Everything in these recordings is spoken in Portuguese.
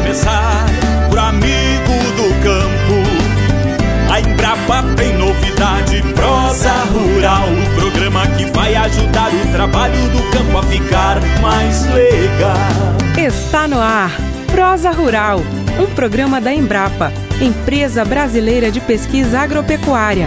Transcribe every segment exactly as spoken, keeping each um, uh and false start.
começar, pro amigo do campo. A Embrapa tem novidade, Prosa Rural, o programa que vai ajudar o trabalho do campo a ficar mais legal. Está no ar, Prosa Rural, um programa da Embrapa, Empresa Brasileira de Pesquisa Agropecuária.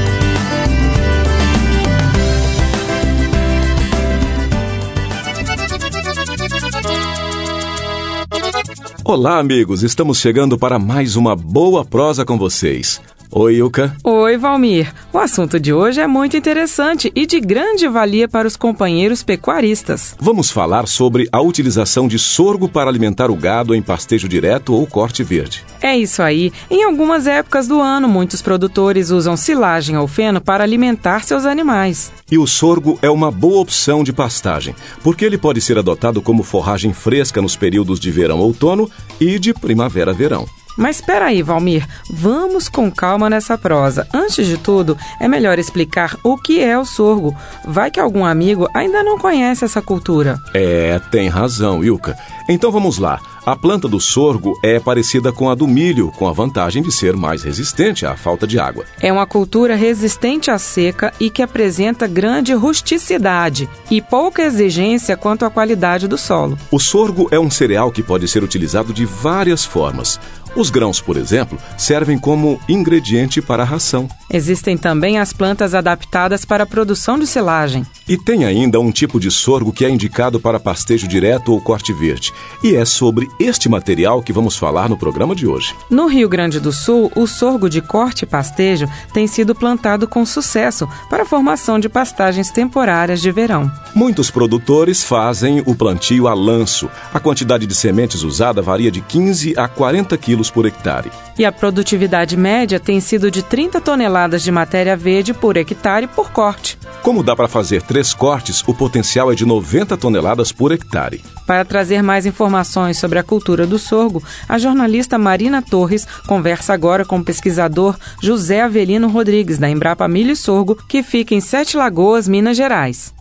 Olá, amigos! Estamos chegando para mais uma boa prosa com vocês. Oi, Ilka. Oi, Valmir. O assunto de hoje é muito interessante e de grande valia para os companheiros pecuaristas. Vamos falar sobre a utilização de sorgo para alimentar o gado em pastejo direto ou corte verde. É isso aí. Em algumas épocas do ano, muitos produtores usam silagem ou feno para alimentar seus animais. E o sorgo é uma boa opção de pastagem, porque ele pode ser adotado como forragem fresca nos períodos de verão-outono e de primavera-verão. Mas espera aí, Valmir, vamos com calma nessa prosa. Antes de tudo, é melhor explicar o que é o sorgo. Vai que algum amigo ainda não conhece essa cultura. É, tem razão, Ilka. Então vamos lá. A planta do sorgo é parecida com a do milho, com a vantagem de ser mais resistente à falta de água. É uma cultura resistente à seca e que apresenta grande rusticidade e pouca exigência quanto à qualidade do solo. O sorgo é um cereal que pode ser utilizado de várias formas. Os grãos, por exemplo, servem como ingrediente para a ração. Existem também as plantas adaptadas para a produção de silagem. E tem ainda um tipo de sorgo que é indicado para pastejo direto ou corte verde. E é sobre este material que vamos falar no programa de hoje. No Rio Grande do Sul, o sorgo de corte e pastejo tem sido plantado com sucesso para a formação de pastagens temporárias de verão. Muitos produtores fazem o plantio a lanço. A quantidade de sementes usada varia de quinze a quarenta quilos por hectare. E a produtividade média tem sido de trinta toneladas de matéria verde por hectare por corte. Como dá para fazer três cortes, o potencial é de noventa toneladas por hectare. Para trazer mais informações sobre a cultura do sorgo, a jornalista Marina Torres conversa agora com o pesquisador José Avelino Rodrigues, da Embrapa Milho e Sorgo, que fica em Sete Lagoas, Minas Gerais.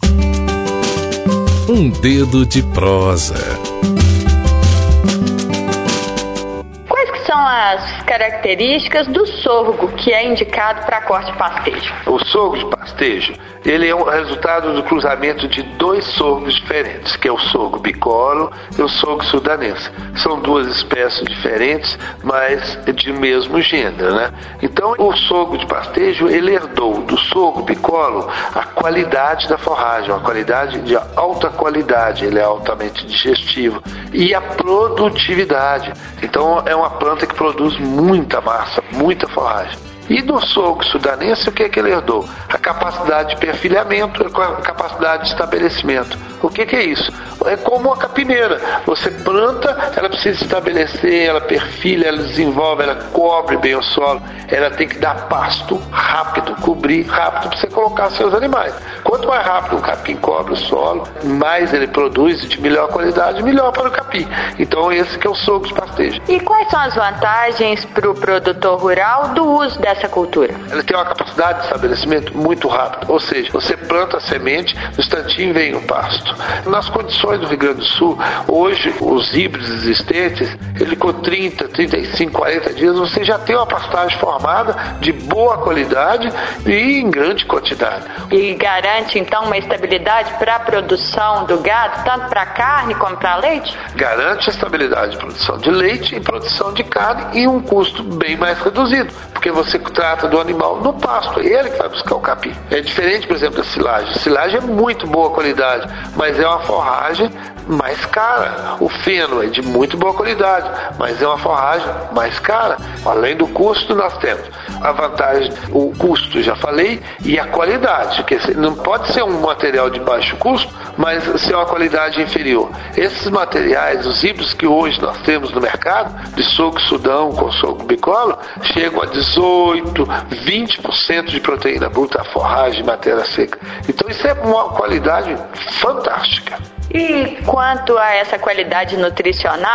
Um dedo de prosa. São as características do sorgo que é indicado para corte e pastejo? O sorgo de pastejo, ele é o resultado do cruzamento de dois sorgos diferentes, que é o sorgo bicolo e o sorgo sudanense. São duas espécies diferentes, mas de mesmo gênero, né? Então, o sorgo de pastejo, ele herdou do sorgo bicolo a qualidade da forragem, uma qualidade de alta qualidade, ele é altamente digestivo, e a produtividade. Então, é uma planta que produz muita massa, muita forragem. E do sorgo sudanense, o que é que ele herdou? A capacidade de perfilhamento, a capacidade de estabelecimento. O que que é isso? É como a capineira. Você planta, ela precisa estabelecer, ela perfilha, ela desenvolve, ela cobre bem o solo. Ela tem que dar pasto rápido, cobrir rápido para você colocar seus animais. Quanto mais rápido o capim cobre o solo, mais ele produz de melhor qualidade, melhor para o capim. Então esse que é o sorgo de pastejo. E quais são as vantagens para o produtor rural do uso dessa cultura? Ela tem uma capacidade de estabelecimento muito rápida, ou seja, você planta a semente, no instantinho vem o pasto. Nas condições do Rio Grande do Sul, hoje os híbridos existentes, ele com trinta, trinta e cinco, quarenta dias, você já tem uma pastagem formada de boa qualidade e em grande quantidade. E garante então uma estabilidade para a produção do gado, tanto para carne como para leite? Garante a estabilidade de produção de leite e produção de carne e um custo bem mais reduzido, porque você trata do animal no pasto, é ele que vai buscar o capim. É diferente, por exemplo, da silagem. A silagem é muito boa qualidade, mas é uma forragem mais cara. O feno é de muito boa qualidade, mas é uma forragem mais cara. Além do custo, nós temos a vantagem, o custo, já falei, e a qualidade, que não pode ser um material de baixo custo, mas ser uma qualidade inferior. Esses materiais, os híbridos que hoje nós temos no mercado, de sorgo sudão com sorgo bicolo, chegam a dezoito, vinte por cento de proteína bruta, forragem, matéria seca. Então isso é uma qualidade fantástica. E quanto a essa qualidade nutricional,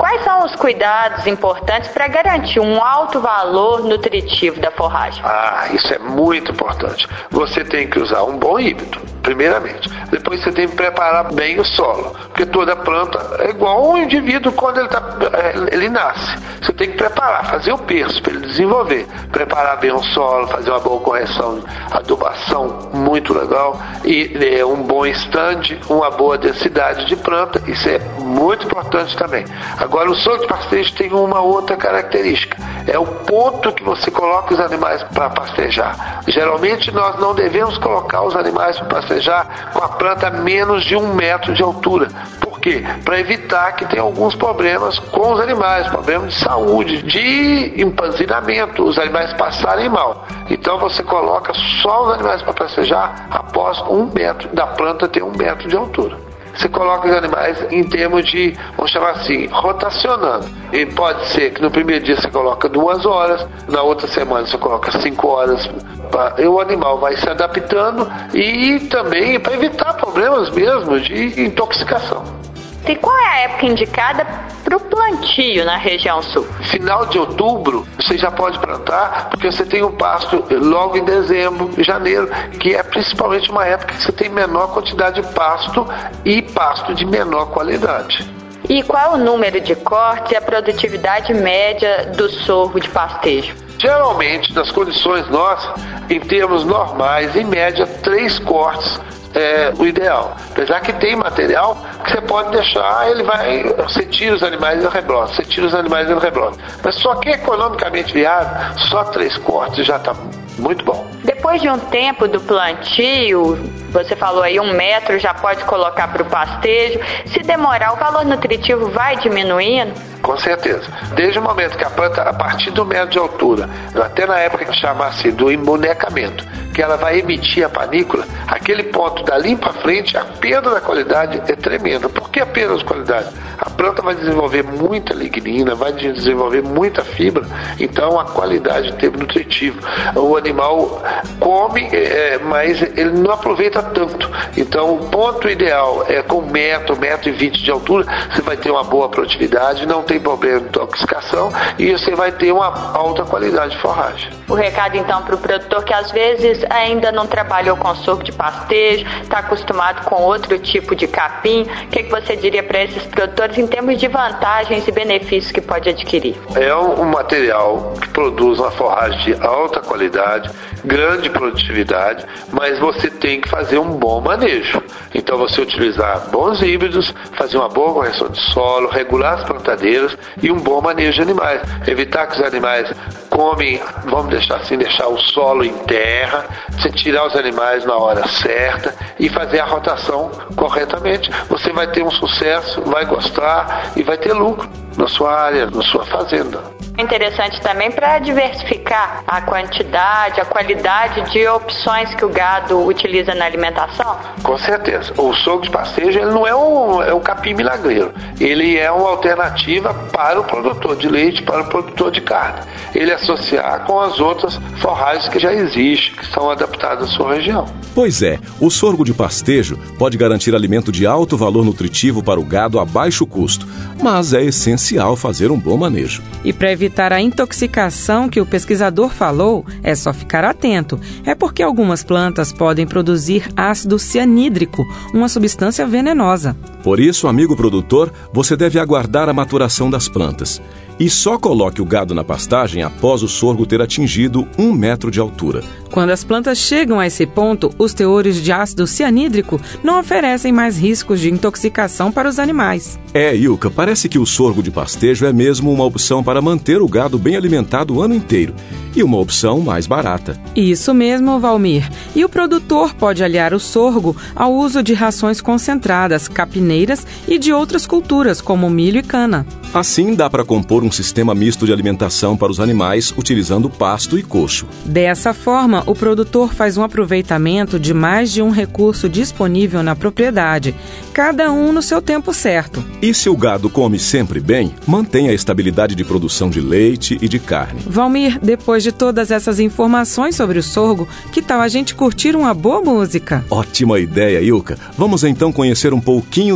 Quais são os cuidados importantes para garantir um alto valor nutritivo da forragem? Ah, isso é muito importante. Você tem que usar um bom híbrido, primeiramente. Depois você tem que preparar bem o solo, porque toda planta é igual um indivíduo quando ele, tá, ele nasce. Você tem que preparar, fazer o berço para ele desenvolver. Preparar bem o solo, fazer uma boa correção, adubação muito legal e é, um bom stand, uma boa densidade de planta. Isso é muito importante também. Agora, o sorgo de pastejo tem uma outra característica. É o ponto que você coloca os animais para pastejar. Geralmente, nós não devemos colocar os animais para pastejar com a planta a menos de um metro de altura. Por quê? Para evitar que tenha alguns problemas com os animais, problemas de saúde, de empanzinamento, os animais passarem mal. Então, você coloca só os animais para pastejar após um metro da planta ter um metro de altura. Você coloca os animais em termos de, vamos chamar assim, rotacionando. E pode ser que no primeiro dia você coloca duas horas, na outra semana você coloca cinco horas. E o animal vai se adaptando e também para evitar problemas mesmo de intoxicação. E qual é a época indicada para o plantio na região sul? Final de outubro você já pode plantar, porque você tem um pasto logo em dezembro, janeiro, que é principalmente uma época que você tem menor quantidade de pasto e pasto de menor qualidade. E qual o número de cortes e a produtividade média do sorgo de pastejo? Geralmente, nas condições nossas, em termos normais, em média, três cortes é o ideal. Apesar que tem material que você pode deixar, ele vai, você tira os animais e rebrota, você tira os animais e rebrota. Mas só que economicamente viável, só três cortes já está muito bom. Depois de um tempo do plantio, você falou aí um metro, já pode colocar para o pastejo. Se demorar, o valor nutritivo vai diminuindo? Com certeza. Desde o momento que a planta, a partir do metro de altura, até na época que chama-se do embonecamento, que ela vai emitir a panícula, aquele ponto dali para frente, a perda da qualidade é tremenda. Por que a perda de qualidade? A planta vai desenvolver muita lignina, vai desenvolver muita fibra, então a qualidade tem nutritiva. O animal come, é, mas ele não aproveita tanto. Então o ponto ideal é com um metro, um metro e vinte de altura, você vai ter uma boa produtividade, não tem problema de intoxicação e você vai ter uma alta qualidade de forragem. O recado então para o produtor que às vezes ainda não trabalhou com sorgo de pastejo, está acostumado com outro tipo de capim, o que, que você diria para esses produtores em termos de vantagens e benefícios que pode adquirir? É um material que produz uma forragem de alta qualidade, grande produtividade, mas você tem que fazer um bom manejo. Então você utilizar bons híbridos, fazer uma boa correção de solo, regular as plantadeiras e um bom manejo de animais. Evitar que os animais comem, vamos deixar assim, deixar o solo em terra, você tirar os animais na hora certa e fazer a rotação corretamente. Você vai ter um sucesso, vai gostar e vai ter lucro na sua área, na sua fazenda. Interessante também para diversificar a quantidade, a qualidade de opções que o gado utiliza na alimentação? Com certeza. O sorgo de pastejo ele não é um, é um capim milagreiro. Ele é uma alternativa para o produtor de leite, para o produtor de carne. Ele associar com as outras forragens que já existem, que são adaptadas à sua região. Pois é, o sorgo de pastejo pode garantir alimento de alto valor nutritivo para o gado a baixo custo, mas é essencial fazer um bom manejo. E para evitar a intoxicação que o pesquisador falou, é só ficar atento. É porque algumas plantas podem produzir ácido cianídrico, uma substância venenosa. Por isso, amigo produtor, você deve aguardar a maturação das plantas. E só coloque o gado na pastagem após o sorgo ter atingido um metro de altura. Quando as plantas chegam a esse ponto, os teores de ácido cianídrico não oferecem mais riscos de intoxicação para os animais. É, Ilka, parece que o sorgo de pastejo é mesmo uma opção para manter o gado bem alimentado o ano inteiro. E uma opção mais barata. Isso mesmo, Valmir. E o produtor pode aliar o sorgo ao uso de rações concentradas, capineiras e de outras culturas, como milho e cana. Assim, dá para compor um sistema misto de alimentação para os animais, utilizando pasto e coxo. Dessa forma, o produtor faz um aproveitamento de mais de um recurso disponível na propriedade, cada um no seu tempo certo. E se o gado come sempre bem, mantém a estabilidade de produção de leite e de carne. Valmir, depois de todas essas informações sobre o sorgo, que tal a gente curtir uma boa música? Ótima ideia, Ilka. Vamos então conhecer um pouquinho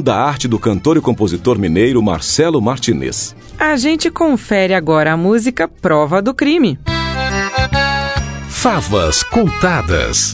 da arte do cantor e compositor mineiro Marcelo Martinez. A gente confere agora a música Prova do Crime. Favas contadas.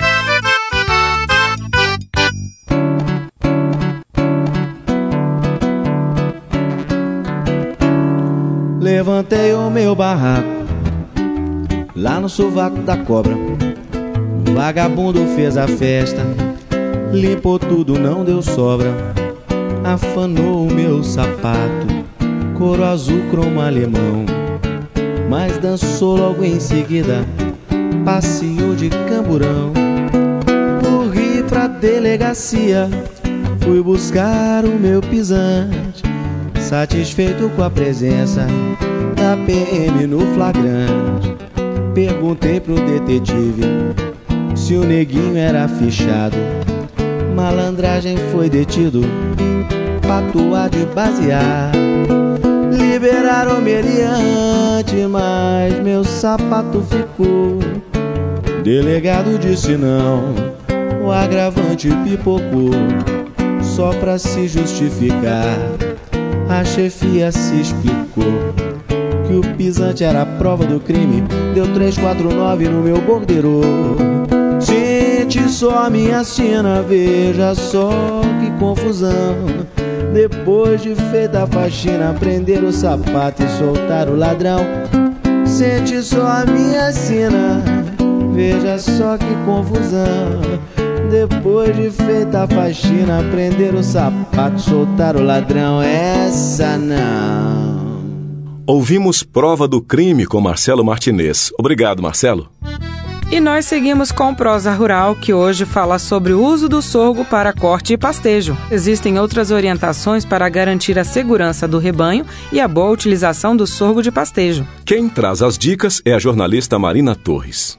Levantei o meu barraco lá no sovaco da cobra. Vagabundo fez a festa, limpou tudo, não deu sobra. Afanou o meu sapato, couro azul cromo alemão. Mas dançou logo em seguida, passeou de camburão. Corri pra delegacia, fui buscar o meu pisante. Satisfeito com a presença da P M no flagrante, perguntei pro detetive se o neguinho era fichado. Malandragem foi detido, patuá de basear. Liberaram o meliante, mas meu sapato ficou. Delegado disse não, o agravante pipocou. Só pra se justificar, a chefia se explicou que o pisante era a prova do crime. Deu três quatro nove no meu borderô. Sente só a minha sina, veja só que confusão. Depois de feita a faxina, prender o sapato e soltar o ladrão. Sente só a minha sina, veja só que confusão. Depois de feita a faxina, prender o sapato, soltar o ladrão. Essa não. Ouvimos Prova do Crime com Marcelo Martinez. Obrigado, Marcelo. E nós seguimos com Prosa Rural, que hoje fala sobre o uso do sorgo para corte e pastejo. Existem outras orientações para garantir a segurança do rebanho e a boa utilização do sorgo de pastejo. Quem traz as dicas é a jornalista Marina Torres.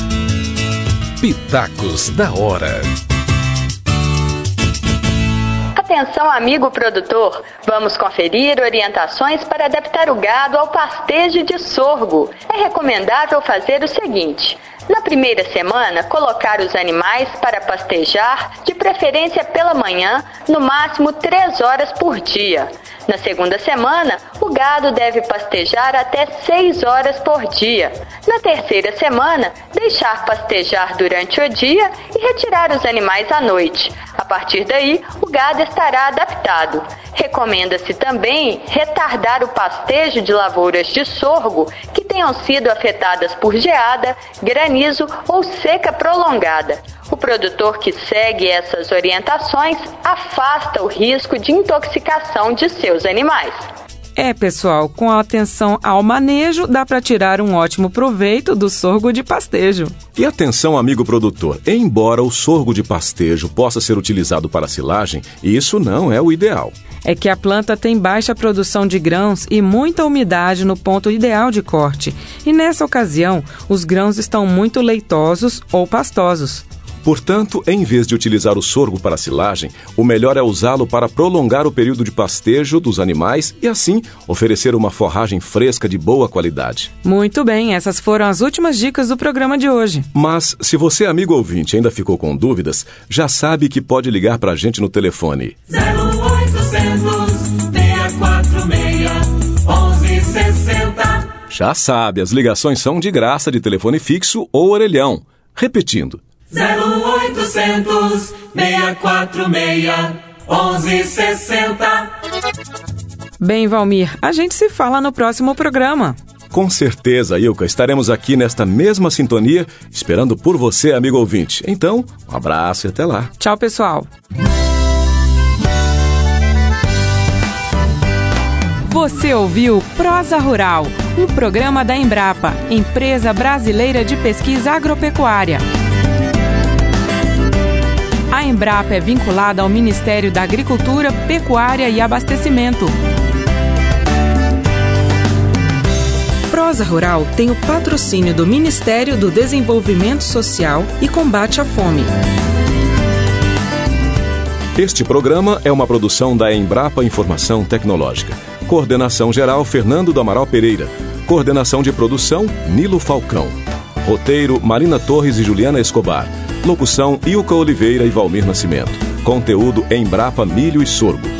Pitacos da Hora. Atenção, amigo produtor! Vamos conferir orientações para adaptar o gado ao pastejo de sorgo. É recomendável fazer o seguinte: na primeira semana, colocar os animais para pastejar, de preferência pela manhã, no máximo três horas por dia. Na segunda semana, o gado deve pastejar até seis horas por dia. Na terceira semana, deixar pastejar durante o dia e retirar os animais à noite. A partir daí, o gado estará adaptado. Recomenda-se também retardar o pastejo de lavouras de sorgo que tenham sido afetadas por geada, granizo ou seca prolongada. O produtor que segue essas orientações afasta o risco de intoxicação de seus animais. É, pessoal, com atenção ao manejo, dá para tirar um ótimo proveito do sorgo de pastejo. E atenção, amigo produtor, embora o sorgo de pastejo possa ser utilizado para silagem, isso não é o ideal. É que a planta tem baixa produção de grãos e muita umidade no ponto ideal de corte. E nessa ocasião, os grãos estão muito leitosos ou pastosos. Portanto, em vez de utilizar o sorgo para silagem, o melhor é usá-lo para prolongar o período de pastejo dos animais e, assim, oferecer uma forragem fresca de boa qualidade. Muito bem, essas foram as últimas dicas do programa de hoje. Mas, se você, amigo ouvinte, ainda ficou com dúvidas, já sabe que pode ligar para a gente no telefone zero oitocentos, seis quatro seis, onze sessenta. Já sabe, as ligações são de graça de telefone fixo ou orelhão. Repetindo. zero oitocentos, seis quatro seis, onze sessenta. Bem, Valmir, a gente se fala no próximo programa. Com certeza, Ilka, estaremos aqui nesta mesma sintonia, esperando por você, amigo ouvinte. Então, um abraço e até lá. Tchau, pessoal. Você ouviu Prosa Rural, um programa da Embrapa, Empresa Brasileira de Pesquisa Agropecuária. A Embrapa é vinculada ao Ministério da Agricultura, Pecuária e Abastecimento. Prosa Rural tem o patrocínio do Ministério do Desenvolvimento Social e Combate à Fome. Este programa é uma produção da Embrapa Informação Tecnológica. Coordenação geral Fernando do Amaral Pereira. Coordenação de produção Nilo Falcão. Roteiro Marina Torres e Juliana Escobar. Locução Ilka Oliveira e Valmir Nascimento. Conteúdo Embrapa Milho e Sorgo.